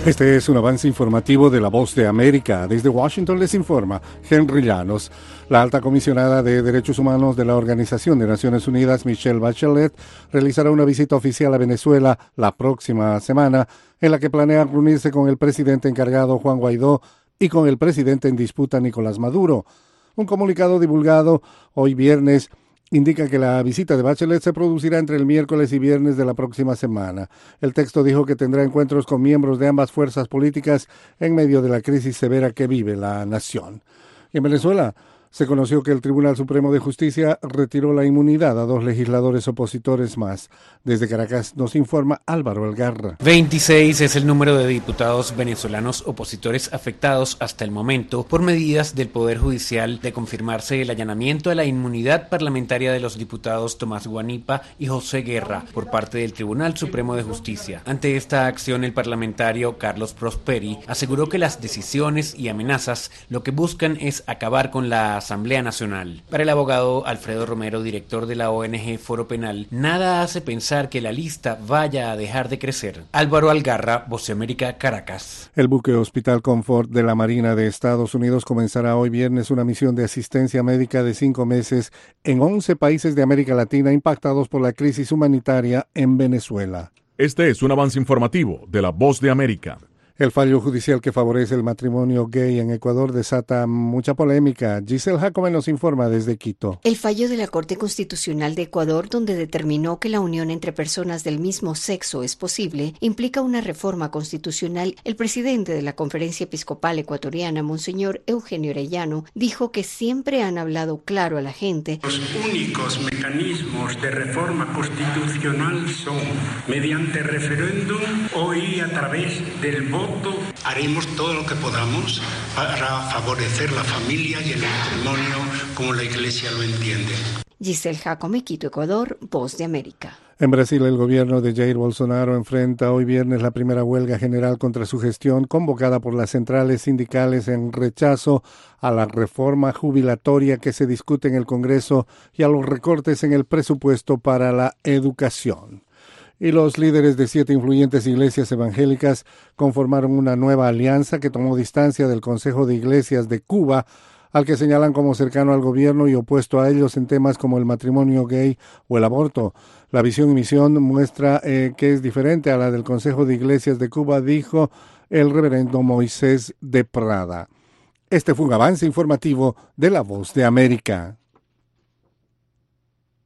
Este es un avance informativo de La Voz de América. Desde Washington les informa Henry Llanos. La alta comisionada de Derechos Humanos de la Organización de Naciones Unidas, Michelle Bachelet, realizará una visita oficial a Venezuela la próxima semana, en la que planea reunirse con el presidente encargado, Juan Guaidó, y con el presidente en disputa, Nicolás Maduro. Un comunicado divulgado hoy viernes indica que la visita de Bachelet se producirá entre el miércoles y viernes de la próxima semana. El texto dijo que tendrá encuentros con miembros de ambas fuerzas políticas en medio de la crisis severa que vive la nación. Y en Venezuela se conoció que el Tribunal Supremo de Justicia retiró la inmunidad a 2 legisladores opositores más. Desde Caracas nos informa Álvaro Algarra. 26 es el número de diputados venezolanos opositores afectados hasta el momento por medidas del Poder Judicial de confirmarse el allanamiento a la inmunidad parlamentaria de los diputados Tomás Guanipa y José Guerra por parte del Tribunal Supremo de Justicia. Ante esta acción, el parlamentario Carlos Prosperi aseguró que las decisiones y amenazas lo que buscan es acabar con la Asamblea Nacional. Para el abogado Alfredo Romero, director de la ONG Foro Penal, nada hace pensar que la lista vaya a dejar de crecer. Álvaro Algarra, Voz de América, Caracas. El buque Hospital Comfort de la Marina de Estados Unidos comenzará hoy viernes una misión de asistencia médica de 5 meses en 11 países de América Latina impactados por la crisis humanitaria en Venezuela. Este es un avance informativo de La Voz de América. El fallo judicial que favorece el matrimonio gay en Ecuador desata mucha polémica. Giselle Jacome nos informa desde Quito. El fallo de la Corte Constitucional de Ecuador, donde determinó que la unión entre personas del mismo sexo es posible, implica una reforma constitucional. El presidente de la Conferencia Episcopal Ecuatoriana, Monseñor Eugenio Orellano, dijo que siempre han hablado claro a la gente. Los únicos mecanismos de reforma constitucional son mediante referéndum o y a través del voto. Haremos todo lo que podamos para favorecer la familia y el matrimonio como la Iglesia lo entiende. Giselle Jacome, Quito, Ecuador, Voz de América. En Brasil, el gobierno de Jair Bolsonaro enfrenta hoy viernes la primera huelga general contra su gestión, convocada por las centrales sindicales en rechazo a la reforma jubilatoria que se discute en el Congreso y a los recortes en el presupuesto para la educación. Y los líderes de 7 influyentes iglesias evangélicas conformaron una nueva alianza que tomó distancia del Consejo de Iglesias de Cuba, al que señalan como cercano al gobierno y opuesto a ellos en temas como el matrimonio gay o el aborto. La visión y misión muestra que es diferente a la del Consejo de Iglesias de Cuba, dijo el reverendo Moisés de Prada. Este fue un avance informativo de La Voz de América.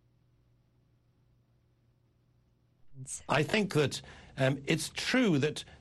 I think that it's true that